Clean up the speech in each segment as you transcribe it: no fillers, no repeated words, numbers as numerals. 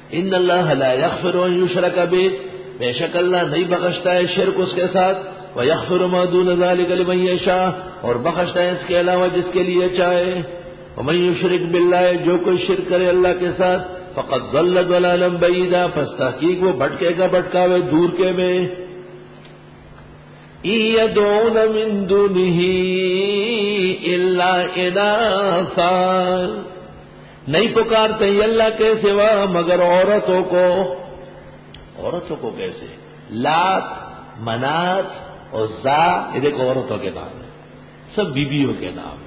ان اللہ لا یغفر ان یشرک بہ، بے شک اللہ نہیں بخشتا ہے شرک اس کے ساتھ، ویغفر ما دون ذلک لمن یشاء، اور بخشتا ہے اس کے علاوہ جس کے لیے چاہے۔ ومن یشرک باللہ، جو کوئی شرک کرے اللہ کے ساتھ، فقد ضل ضلالا بعیدا، پس تحقیق وہ بھٹکے گا بھٹکاوے دور کے میں۔ إن يدعون من دونه إلا إناثا، نہیں پکارتے یہ اللہ کے سوا مگر عورتوں کو۔ عورتوں کو کیسے؟ لات، منات، عزا، یہ دیکھو عورتوں کے نام ہیں، سب بیویوں کے نام،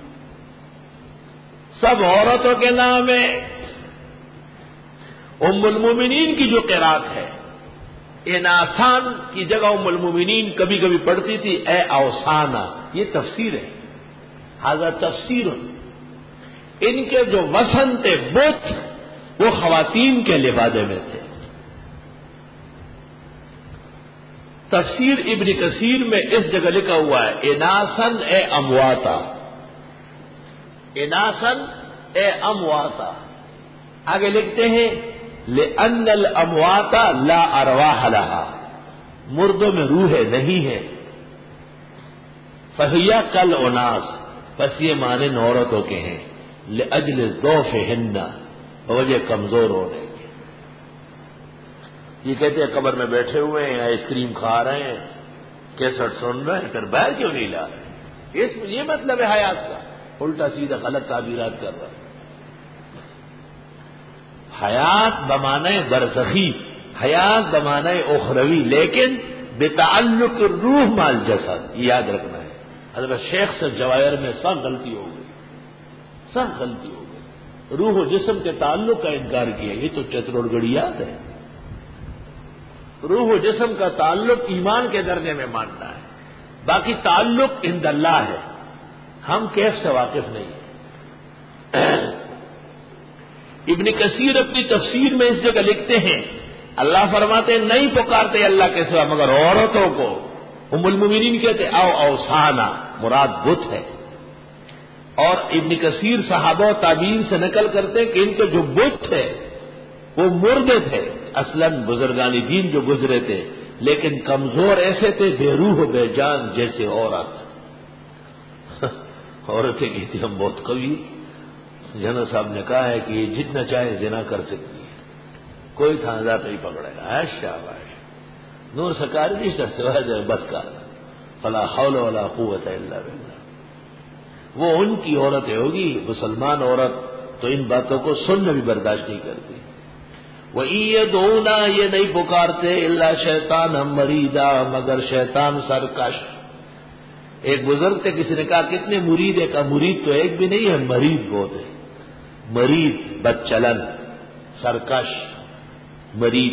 سب عورتوں کے نام ہیں۔ ام المومنین کی جو قرات ہے، اناسان کی جگہ ام المومنین کبھی کبھی پڑھتی تھی اے اوسانا، یہ تفسیر ہے، ھذا تفسیر۔ ان کے جو وثن تھے بت، وہ خواتین کے لبادے میں تھے۔ تفسیر ابن کثیر میں اس جگہ لکھا ہوا ہے اناسن اے امواتا، اناسن اے امواتا۔ آگے لکھتے ہیں لأن الاموات لا ارواح لها، مردوں میں روحیں نہیں ہیں، فہیا کل اناس، پس یہ معنی عورتوں کے ہیں، لاجل ضعفہن، وجہ کمزور ہونے کی۔ یہ کہتے ہیں قبر میں بیٹھے ہوئے ہیں، آئس کریم کھا رہے ہیں، کیسٹ سن رہے ہیں، پھر باہر کیوں نہیں لا رہے؟ یہ مطلب ہے حیات کا، الٹا سیدھا غلط تعبیرات کر رہا ہے۔ حیات بمعنی برزخی، حیات بمعنی اخروی، لیکن بتعلق روح مال جسد، یہ یاد رکھنا ہے۔ حضرت شیخ سے جواہر میں سخت غلطی ہو گئی، سخت غلطی ہو گئی، روح و جسم کے تعلق کا انکار کیا، یہ تو چتروڑ گڑیات ہے۔ روح و جسم کا تعلق ایمان کے درجے میں ماننا ہے، باقی تعلق عند اللہ ہے، ہم کیف سے واقف نہیں ہیں۔ ابن کثیر اپنی تفسیر میں اس جگہ لکھتے ہیں اللہ فرماتے ہیں نہیں پکارتے اللہ کے سوا مگر عورتوں کو۔ ام المومنین کہتے او اوسانا، مراد بت ہے۔ اور ابن کثیر صحابہ و تابعین سے نقل کرتے کہ ان کے جو بت تھے وہ مردے تھے، اصلاً بزرگان دین جو گزرے تھے، لیکن کمزور ایسے تھے بے روح و بے جان جیسے عورت۔ عورتیں کہتی ہم بہت قوی، جنرل صاحب نے کہا ہے کہ یہ جتنا چاہے زنا کر سکتی ہے، کوئی تھاندار نہیں پکڑے گا۔ شاباش، نور سکار بھی سوائے بد کا، فلا حول ولا قوت الا باللہ۔ وہ ان کی عورتیں ہوگی، مسلمان عورت تو ان باتوں کو سننا بھی برداشت نہیں کرتی۔ وَإِن يَدْعُونَا، یہ نہیں پکارتے الا شیطان مریدا، مگر شیطان سرکش۔ ایک بزرگ تھے، کسی نے کہا کتنے مرید ہے؟ کہا مرید تو ایک بھی نہیں ہے، مرید بہت ہے۔ مرید بد چلن، سرکش، مرید۔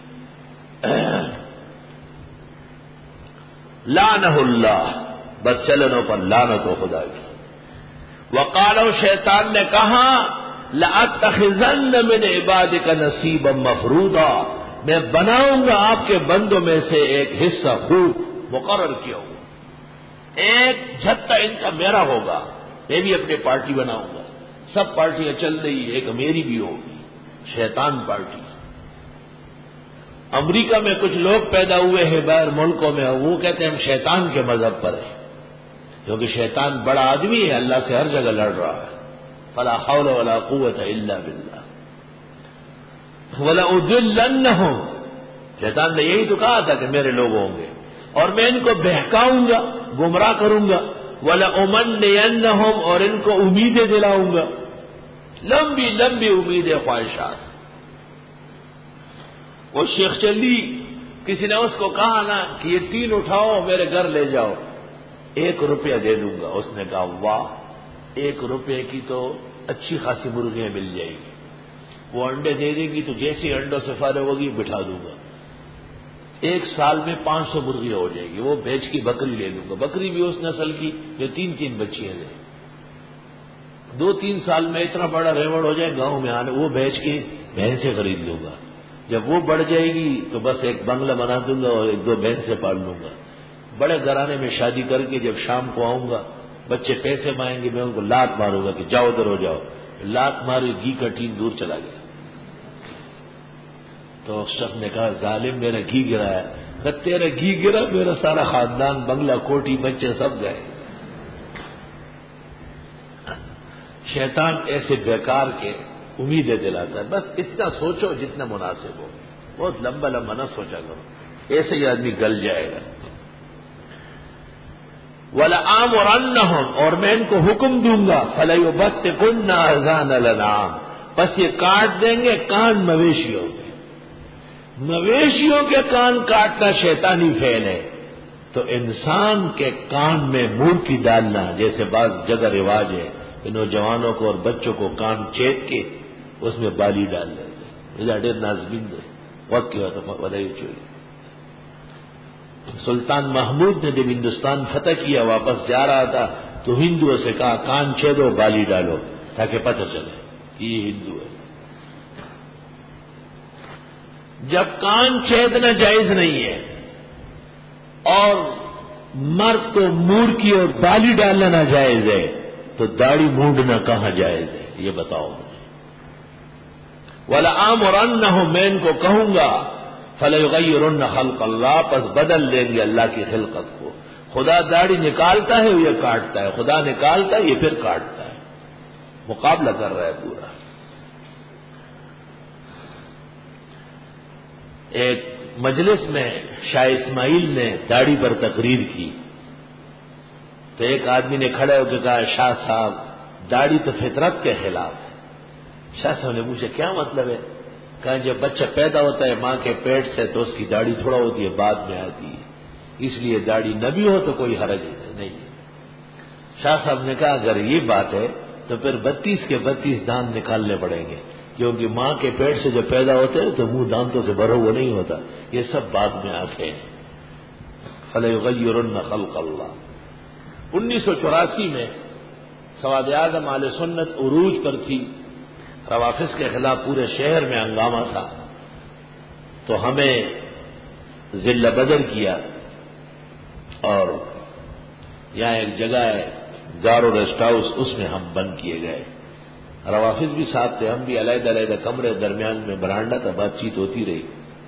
لعنہ اللہ، بد چلنوں پر لعنت ہو خدا کی۔ وقالو، شیطان نے کہا لأتخذن من عبادک نصیبا مفروضا، میں بناؤں گا آپ کے بندوں میں سے ایک حصہ خوب مقرر کیا ہوں، ایک جھٹا ان کا میرا ہوگا، میں بھی اپنی پارٹی بناؤں گا۔ سب پارٹیاں چل رہی ہیں، ایک میری بھی ہوگی، شیطان پارٹی۔ امریکہ میں کچھ لوگ پیدا ہوئے ہیں باہر ملکوں میں، وہ کہتے ہیں ہم شیطان کے مذہب پر ہیں، کیونکہ شیطان بڑا آدمی ہے، اللہ سے ہر جگہ لڑ رہا ہے۔ فلا حول ولا قوت الا باللہ۔ وَلَأُضِلَّنَّهُمْ، شیطان نے یہی تو کہا تھا کہ میرے لوگ ہوں گے، اور میں ان کو بہکاؤں گا، گمراہ کروں گا۔ وَلَأُمَنِّيَنَّهُمْ، اور ان کو امیدیں دلاؤں گا، لمبی لمبی امیدیں، خواہشات۔ وہ شیخ چلی، کسی نے اس کو کہا نا کہ یہ تین اٹھاؤ میرے گھر لے جاؤ، 1 روپیہ دے دوں گا۔ اس نے کہا واہ، 1 روپے کی تو اچھی خاصی مرغیاں مل جائے گی، وہ انڈے دے دے گی تو جیسے انڈوں سے فارغ ہوگی بٹھا دوں گا، 1 سال میں 500 مرغیاں ہو جائے گی، وہ بیچ کی بکری لے لوں گا، بکری بھی اس نسل کی جو 3 بچیاں دے، 2-3 سال میں اتنا بڑا ریوڑ ہو جائے گاؤں میں آنے، وہ بیچ کے بھینسیں خرید لوں گا، جب وہ بڑھ جائے گی تو بس ایک بنگلہ بنا دوں گا اور 1-2 بھینسیں پال لوں گا، بڑے گھرانے میں شادی کر کے جب شام کو آؤں گا، بچے پیسے مانگیں گے، میں ان کو لات ماروں گا کہ جاؤ ادھر ہو جاؤ، لات ماری، گھی کا ٹین دور چلا گیا۔ تو شخص نے کہا ظالم میرا گھی گرا ہے. کہ تیرا گھی گرا میرا سارا خاندان بنگلہ کوٹھی بچے سب گئے. شیطان ایسے بیکار کے امیدیں دلاتا ہے. بس اتنا سوچو جتنا مناسب ہو, بہت لمبا لمبا نہ سوچا کرو, ایسے ہی آدمی گل جائے گا. وَلَآمُرَنَّهُمْ اور میں ان کو حکم دوں گا فَلَيُبَتِّكُنَّ آذَانَ الْأَنْعَامِ بس یہ کاٹ دیں گے کان مویشیوں کے. مویشیوں کے کان کاٹنا شیطانی فعل ہے, تو انسان کے کان میں مورکی ڈالنا جیسے بعض جگہ رواج ہے کہ نوجوانوں کو اور بچوں کو کان چیت کے اس میں بالی ڈال دیتے. ڈیر نازبین دے وقت کیا تھا بدائی چوری. سلطان محمود نے جب ہندوستان فتح کیا واپس جا رہا تھا تو ہندوؤں سے کہا کان چھیدو بالی ڈالو تاکہ پتہ چلے کہ یہ ہندو ہے. جب کان چھیدنا جائز نہیں ہے اور مرد کو مورکی اور بالی ڈالنا ناجائز ہے تو داڑھی مونڈنا کہاں جائز ہے یہ بتاؤ مجھے. وَلَآمُرَنَّهُمْ میں ان کو کہوں گا فَلَيُغَيِّرُنَّ خَلْقَ اللَّهِ پس بدل لیں گے اللہ کی خلقت کو. خدا داڑھی نکالتا ہے یہ کاٹتا ہے, خدا نکالتا ہے یہ پھر کاٹتا ہے, مقابلہ کر رہا ہے پورا. ایک مجلس میں شاہ اسماعیل نے داڑھی پر تقریر کی تو ایک آدمی نے کھڑے ہو کے کہا شاہ صاحب داڑھی تو فطرت کے خلاف ہے. شاہ صاحب نے پوچھا کیا مطلب ہے؟ کہا جب بچہ پیدا ہوتا ہے ماں کے پیٹ سے تو اس کی داڑھی تھوڑا ہوتی ہے بعد میں آتی ہے, اس لیے داڑھی نہ بھی ہو تو کوئی حرج نہیں. شاہ صاحب نے کہا اگر یہ بات ہے تو پھر 32 کے 32 دانت نکالنے پڑیں گے, کیونکہ ماں کے پیٹ سے جب پیدا ہوتے ہیں تو منہ دانتوں سے بھرا ہوا نہیں ہوتا, یہ سب بعد میں آتے ہیں. فَلَيُغَيِّرُنَّ خَلْقَ اللَّهِ 1984 میں سواد اعظم اہل سنت عروج پر تھی, روافظ کے خلاف پورے شہر میں ہنگامہ تھا, تو ہمیں ذلہ بدر کیا اور یہاں ایک جگہ ہے گارو ریسٹ ہاؤس اس میں ہم بند کیے گئے. روافظ بھی ساتھ تھے, ہم بھی علیحدہ علیحدہ کمرے درمیان میں برانڈا تھا, بات چیت ہوتی رہی.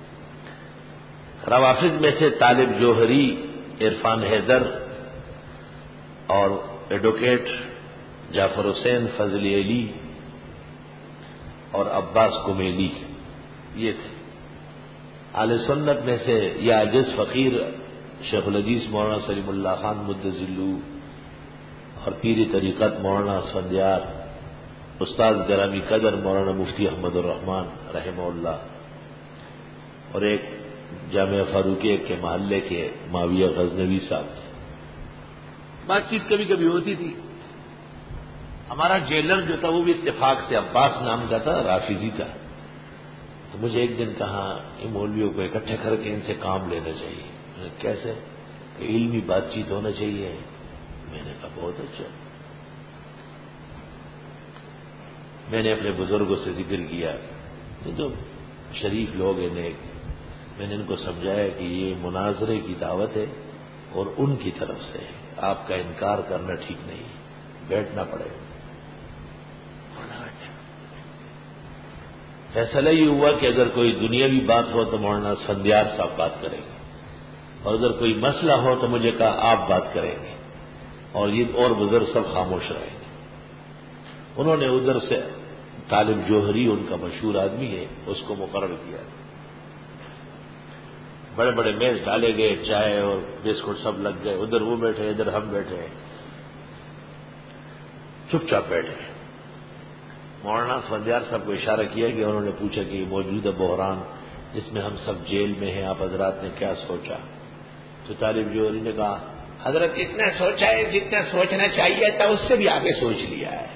روافظ میں سے طالب جوہری, عرفان حیدر اور ایڈوکیٹ جعفر حسین فضلی علی اور عباس کمیلی یہ تھے. اہل سنت میں سے یہ عاجز فقیر شیخ الحدیث مولانا سلیم اللہ خان مدذلو اور پیر طریقت مولانا اسفندیار, استاد گرامی قدر مولانا مفتی احمد الرحمان رحمہ اللہ, اور ایک جامعہ فاروقیہ کے محلے کے معاویہ غزنوی صاحب تھے. بات چیت کبھی کبھی ہوتی تھی. ہمارا جیلر جو تھا وہ بھی اتفاق سے عباس نام کا تھا, رافضی تھا. تو مجھے ایک دن کہا ان مولویوں کو اکٹھے کر کے ان سے کام لینا چاہیے. میں نے کیسے؟ کہ علمی بات چیت ہونا چاہیے. میں نے کہا بہت اچھا. میں نے اپنے بزرگوں سے ذکر کیا, یہ جو شریف لوگ ہیں نیک, میں نے ان کو سمجھایا کہ یہ مناظرے کی دعوت ہے اور ان کی طرف سے ہے, آپ کا انکار کرنا ٹھیک نہیں, بیٹھنا پڑے گا. فیصلہ یہ ہوا کہ اگر کوئی دنیاوی بات ہو تو مولانا اسفندیار صاحب بات کریں گے, اور اگر کوئی مسئلہ ہو تو مجھے کہا آپ بات کریں گے, اور یہ اور بزرگ سب خاموش رہیں گے. انہوں نے ادھر سے طالب جوہری, ان کا مشہور آدمی ہے, اس کو مقرر کیا. بڑے بڑے میز ڈالے گئے, چائے اور بسکٹ سب لگ گئے, ادھر وہ بیٹھے ادھر ہم بیٹھے, چپ چاپ بیٹھے. مولانا اسفندیار صاحب کو اشارہ کیا کہ انہوں نے پوچھا کہ یہ موجودہ بحران جس میں ہم سب جیل میں ہیں آپ حضرات نے کیا سوچا؟ تو طالب جوہری نے کہا حضرت اتنا سوچا ہے جتنا سوچنا چاہیے تھا اس سے بھی آگے سوچ لیا ہے.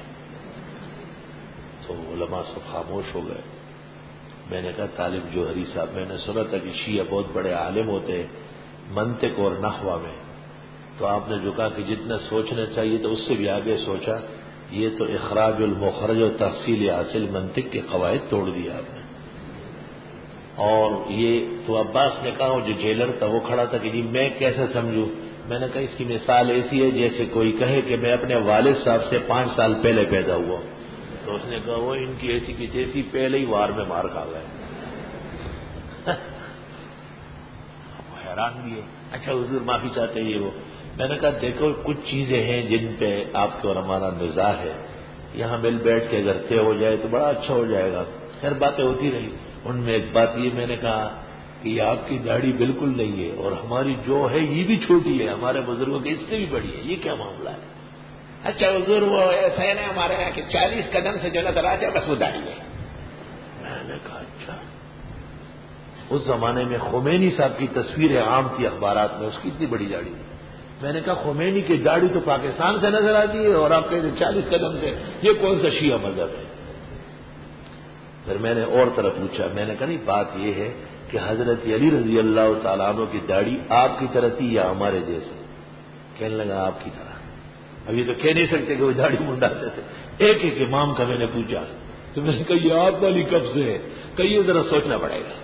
تو علماء سب خاموش ہو گئے. میں نے کہا طالب جوہری صاحب, میں نے سنا تھا کہ شیعہ بہت بڑے عالم ہوتے ہیں منطق اور نحو میں, تو آپ نے جو کہا کہ جتنا سوچنا چاہیے تو اس سے بھی آگے سوچا, یہ تو اخراج المخرج و تحصیل حاصل منطق کے قواعد توڑ دیا آپ نے. اور یہ تو عباس نے کہا جو جیلر تھا وہ کھڑا تھا کہ جی میں کیسے سمجھوں؟ میں نے کہا اس کی مثال ایسی ہے جیسے کوئی کہے کہ میں اپنے والد صاحب سے 5 سال پہلے پیدا ہوا. تو اس نے کہا وہ ان کی ایسی کی تیسی پہلے ہی وار میں مار کھا گئے. حیران بھی ہے. اچھا حضور معافی چاہتے ہیں وہ. میں نے کہا دیکھو کچھ چیزیں ہیں جن پہ آپ کو اور ہمارا نزاع ہے, یہاں مل بیٹھ کے اگر طے ہو جائے تو بڑا اچھا ہو جائے گا. خیر باتیں ہوتی رہی. ان میں ایک بات یہ میں نے کہا کہ یہ آپ کی داڑھی بالکل نہیں ہے اور ہماری جو ہے یہ بھی چھوٹی ہے, ہمارے بزرگوں کی اس سے بھی بڑی ہے, یہ کیا معاملہ ہے؟ اچھا حضور وہ ایسا ہے نا ہمارے یہاں کہ 40 قدم سے جو نظر آتے بس وہ داڑھی ہے. میں نے کہا اچھا. اس زمانے میں خمینی صاحب کی تصویر عام تھی اخبارات میں, اس کی اتنی بڑی داڑھی. میں نے کہا خمینی کی داڑھی تو پاکستان سے نظر آتی ہے اور آپ کہتے ہیں 40 قدم سے, یہ کون سا شیعہ مذہب ہے؟ پھر میں نے اور طرف پوچھا. میں نے کہا نہیں بات یہ ہے کہ حضرت علی رضی اللہ تعالیٰ عنہ کی داڑھی آپ کی طرح تھی یا ہمارے جیسے؟ کہنے لگا آپ کی طرح. اب یہ تو کہہ نہیں سکتے کہ وہ داڑھی منڈاتے تھے. ایک ایک امام کا میں نے پوچھا تو میں نے کہا یہ آپ والی کب سے ہے؟ کہیں ذرا سوچنا پڑے گا.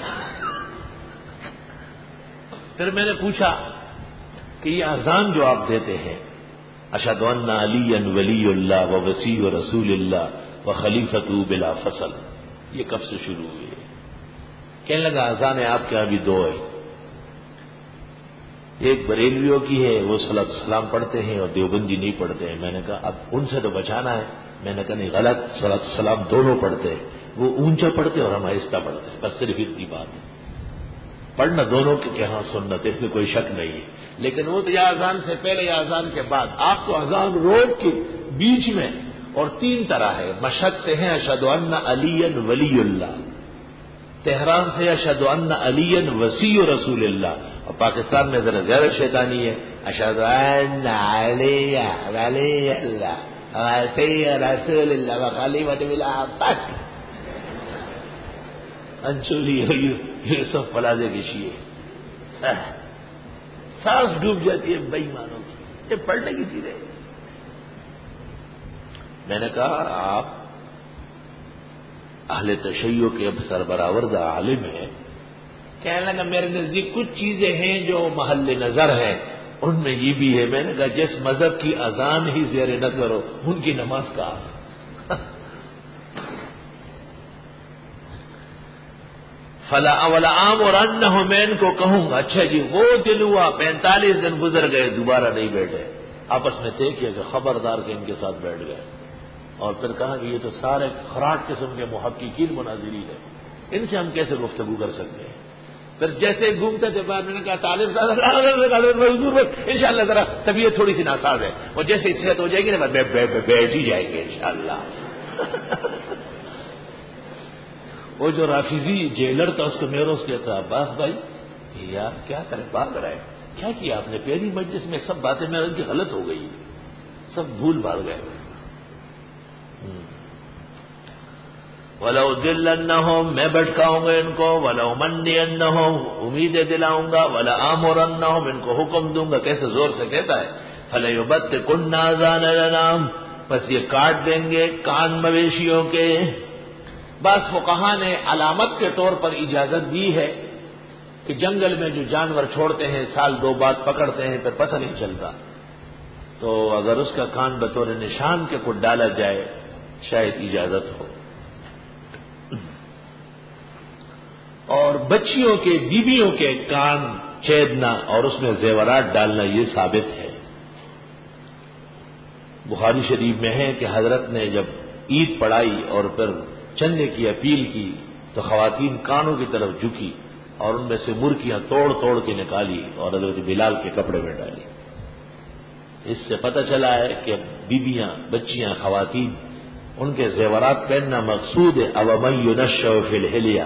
پھر میں نے پوچھا کہ یہ اذان جو آپ دیتے ہیں اشہد ان علی ولی اللہ و وسیع رسول اللہ و خلیفۃ بلا فصل, یہ کب سے شروع ہوئی ہے؟ کہنے لگا اذان آپ کے یہاں بھی دو ہے, ایک بریلویوں کی ہے وہ صلاۃ السلام پڑھتے ہیں اور دیوبندی نہیں پڑھتے ہیں. میں نے کہا اب ان سے تو بچانا ہے. میں نے کہا نہیں غلط, صلاۃ السلام دونوں پڑھتے ہیں, وہ اونچا پڑھتے اور ہم آہستہ پڑھتے ہیں, بس صرف اتنی بات ہے. پڑھنا دونوں کے ہاں سنت ہے, اس میں کوئی شک نہیں ہے. لیکن وہ تو یا اذان سے پہلے یا اذان کے بعد. آپ کو اذان روڈ کے بیچ میں اور 3 طرح ہے. مشہد سے ہیں اشہد ان علی ولی اللہ, تہران سے اشہد ان علی وسیع رسول اللہ, اور پاکستان میں ذرا زیادہ شیطانی ہے اشہد ان علی ولی اللہ وسیع رسول اللہ و خلیفۃ بلا فصل. انچولی یہ سب فلازے کی شیعہ, سانس ڈوب جاتی ہے بے ایمانوں کی. یہ پڑھنے کی چیز ہے. میں نے کہا آپ اہل تشیع کے اب سربراہ عالم ہیں. کہنے لگا میرے نزدیک کچھ چیزیں ہیں جو محل نظر ہیں, ان میں یہ بھی ہے. میں نے کہا جس مذہب کی اذان ہی زیر نظر ہو ان کی نماز کا فلا عام اور ان ہو. میں ان کو کہوں گا اچھا جی وہ دن ہوا 45 دن گزر گئے دوبارہ نہیں بیٹھے, آپس میں طے کیا کہ خبردار کے ان کے ساتھ بیٹھ گئے. اور پھر کہا کہ یہ تو سارے خراٹ قسم کے محققین مناظرین ہیں, ان سے ہم کیسے گفتگو کر سکتے ہیں؟ پھر جیسے گھومتے تھے بعد میں نے کہا طالب ان شاء اللہ ذرا طبیعت تھوڑی سی ناساز ہے, اور جیسے صحت ہو جائے گی نا بیٹھ ہی جائیں گے انشاءاللہ. وہ جو رافضی جیلر تھا اس کو میروز کہتا عباس بھائی یار کیا کریں بھاگ رہا ہے, کیا کیا آپ نے؟ پہلی مجلس میں سب باتیں میرے ان کی غلط ہو گئی, سب بھول بھال گئے. وَلَأُضِلَّنَّهُمْ میں بھٹکاؤں گا ان کو, وَلَأُمَنِّيَنَّهُمْ امیدیں دلاؤں گا, وَلَآمُرَنَّهُمْ ان کو حکم دوں گا. کیسے زور سے کہتا ہے فَلَيُبَتِّكُنَّ آذَانَ الْأَنْعَامِ, بس یہ کاٹ دیں گے کان مویشیوں کے. بس فقہا نے علامت کے طور پر اجازت دی ہے کہ جنگل میں جو جانور چھوڑتے ہیں سال 2 بعد پکڑتے ہیں پھر پتہ نہیں چلتا, تو اگر اس کا کان بطور نشان کے کو ڈالا جائے شاید اجازت ہو. اور بچیوں کے بیویوں کے کان چھیدنا اور اس میں زیورات ڈالنا یہ ثابت ہے. بخاری شریف میں ہے کہ حضرت نے جب عید پڑھائی اور پھر چندے کی اپیل کی تو خواتین کانوں کی طرف جھکی اور ان میں سے مرکیاں توڑ توڑ کے نکالی اور حضرت بلال کے کپڑے میں ڈالی. اس سے پتہ چلا ہے کہ بیویاں, بچیاں, خواتین ان کے زیورات پہننا مقصود ہے. اومن ينشأ في الحلیہ,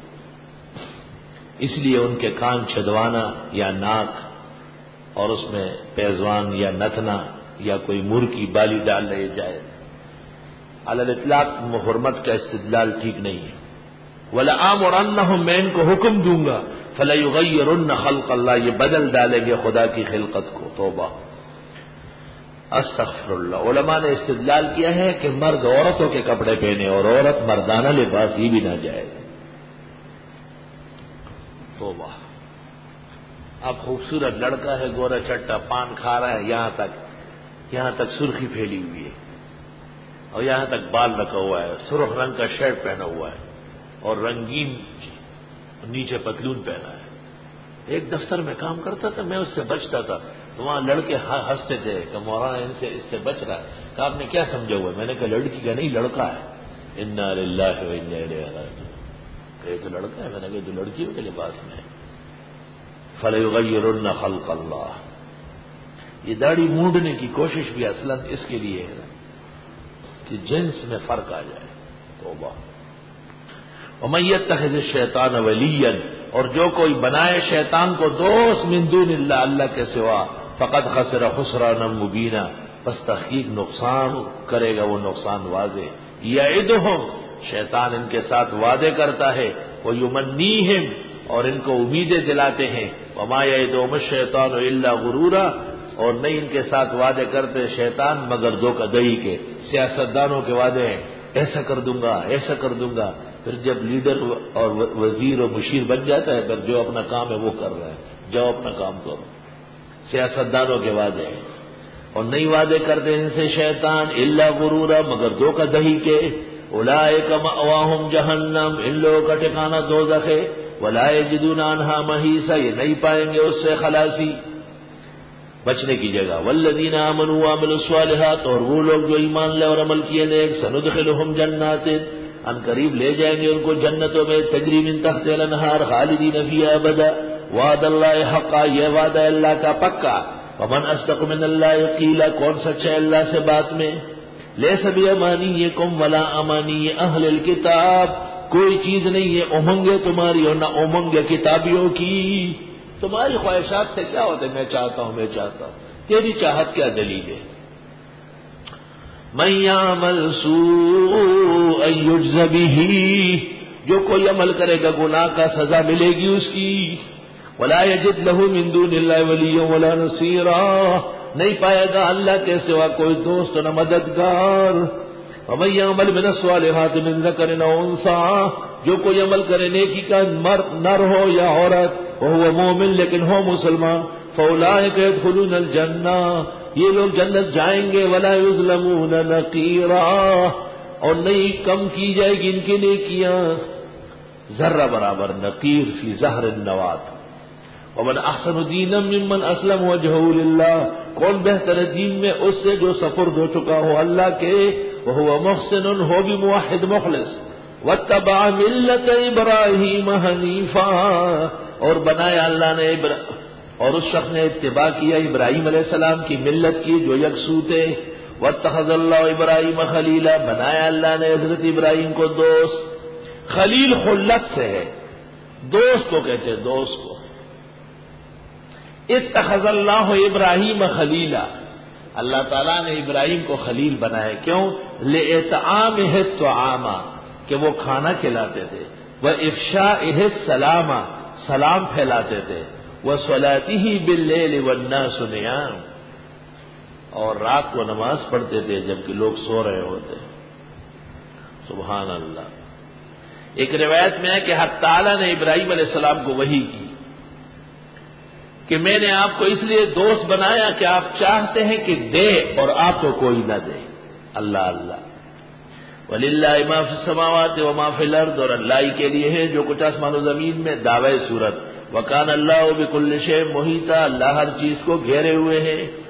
اس لیے ان کے کان چھدوانا یا ناک اور اس میں پیزوان یا نتنا یا کوئی مرکی بالی ڈال رہے جائے. علی الاطلاق حرمت کا استدلال ٹھیک نہیں ہے. وَلَآمُرَنَّهُمْ میں ان کو حکم دوں گا فَلَيُغَيِّرُنَّ خَلْقَ اللَّهِ یہ بدل ڈالیں گے خدا کی خلقت کو. توبہ استغفر اللہ. علماء نے استدلال کیا ہے کہ مرد عورتوں کے کپڑے پہنے اور عورت مردانہ لباس یہ بھی نہ جائے. توبہ. اب خوبصورت لڑکا ہے, گورا چٹا, پان کھا رہا ہے, یہاں تک سرخی پھیلی ہوئی ہے اور یہاں تک بال رکھا ہوا ہے, سرخ رنگ کا شرٹ پہنا ہوا ہے اور رنگین نیچے پتلون پہنا ہے. ایک دفتر میں کام کرتا تھا, میں اس سے بچتا تھا, تو وہاں لڑکے ہنستے تھے کہ مولانا اس سے بچ رہا ہے. کہ آپ نے کیا سمجھا ہوا ہے؟ میں نے کہا لڑکی کا نہیں, لڑکا ہے. انا للہ و انا الیہ راجعون. کہ تو لڑکا ہے؟ میں نے کہا تو لڑکیوں کے لباس میں. فَلَيُغَيِّرُنَّ خَلْقَ اللَّهِ. یہ داڑھی مونڈنے کی کوشش بھی اصلا اس کے لیے ہے کہ جنس میں فرق آ جائے. توبہ. وَمَن يَتَّخِذِ الشَّيْطَانَ وَلِيًّا, اور جو کوئی بنائے شیطان کو دوست من دون اللہ, اللہ کے سوا, فقد خسر خسرانا مبینا, بس تحقیق نقصان کرے گا وہ نقصان واضح. یعدہم, شیطان ان کے ساتھ وعدے کرتا ہے, ویمنیہم, اور ان کو امیدیں دلاتے ہیں. وما یعدہم الشیطان الا غرورا, اور نہیں ان کے ساتھ وعدے کرتے شیطان مگر دھوکہ دہی کے. سیاستدانوں کے وعدے ہیں, ایسا کر دوں گا, ایسا کر دوں گا. پھر جب لیڈر اور وزیر اور مشیر بن جاتا ہے, پھر جو اپنا کام ہے وہ کر رہا ہے, جاؤ اپنا کام کرو. سیاستدانوں کے وعدے ہیں. اور نہیں وعدے کرتے ان سے شیطان الا غرورا, مگر دھوکہ دہی کے. اولئک مأواہم جہنم, ان لوگوں کا ٹھکانہ دوزخ ہے. ولا یجدون عنہا محیصا, یہ نہیں پائیں گے اس سے خلاصی, بچنے کی جگہ. والذین آمنوا وعملوا الصالحات, اور وہ لوگ جو ایمان لے اور عمل کیے نیک, سندخلہم جنات, ان قریب لے جائیں گے ان کو جنتوں میں, تجری من تحتها الانہار خالدین فیہا ابدا. وعد اللہ حقا, یہ وعدہ اللہ کا پکا. ومن اصدق من اللہ قیلا, کون سچا ہے اللہ سے بات میں. لیس بامانیکم ولا امانی اہل الکتاب, کوئی چیز نہیں ہے امنگیں تمہاری اور نہ امنگ کتابیوں کی. تمہاری خواہشات سے کیا ہوتا ہے, میں چاہتا ہوں, میں چاہتا ہوں. تیری چاہت کیا دلیل ہے؟ من یعمل سوءا یجز بہ, جو کوئی عمل کرے گا گناہ کا سزا ملے گی اس کی. ولا یجد له من دون اللہ ولیا ولا نصیرا, نہیں پائے گا اللہ کے سوا کوئی دوست نہ مددگار. ومن یعمل من الصالحات من ذکر او انثی, جو کوئی عمل کرے نیکی کا, نر ہو یا عورت, وهو مومن لیکن ہو مسلمان, فاولئک يدخلون الجنہ, یہ لوگ جنت جائیں گے. ولا یظلمون نقیرا, اور نہیں کم کی جائے گی ان کی نیکیاں ذرہ برابر. نقیر فی زہر النوات. ومن احسن دینا ممن اسلم وجهه للہ, کون بہتر دین میں اس سے جو سپرد ہو چکا ہو اللہ کے. وهو محسن, ہو بھی موحد مخلص. واتبع ملت ابراہیم حنیفا, اور بنایا اللہ نے اور اس شخص نے اتباع کیا ابراہیم علیہ السلام کی ملت کی جو یکسو تھے. واتخذ اللہ ابراہیم خلیلا, بنایا اللہ نے حضرت ابراہیم کو دوست. خلیل خلت سے ہے, دوست کو کہتے ہیں, دوست کو. اتخذ اللہ ابراہیم خلیلا, اللہ تعالیٰ نے ابراہیم کو خلیل بنایا. کیوں؟ لِإِطْعَامِهِ الطَّعَامَ, کہ وہ کھانا کھلاتے تھے. وَإِفْشَائِهِ السَّلَامَ, سلام پھیلاتے تھے. وَصَلَاتِهِ بِاللَّيْلِ وَالنَّاسُ نِيَامٌ, اور رات کو نماز پڑھتے تھے جبکہ لوگ سو رہے ہوتے. سبحان اللہ. ایک روایت میں ہے کہ حق تعالیٰ نے ابراہیم علیہ السلام کو وحی کی کہ میں نے آپ کو اس لیے دوست بنایا کہ آپ چاہتے ہیں کہ دے اور آپ کو کوئی نہ دے. اللہ اللہ. وَلِلَّهِ مَا فِي السَّمَاوَاتِ وَمَا فِي الْأَرْضِ, اور اللہ ہی کے لیے ہے جو کچھ آسمان و زمین میں. دعوی سورت. وَكَانَ اللَّهُ بِكُلِّ شَيْءٍ مُحِيطًا, اللہ ہر چیز کو گھیرے ہوئے ہے.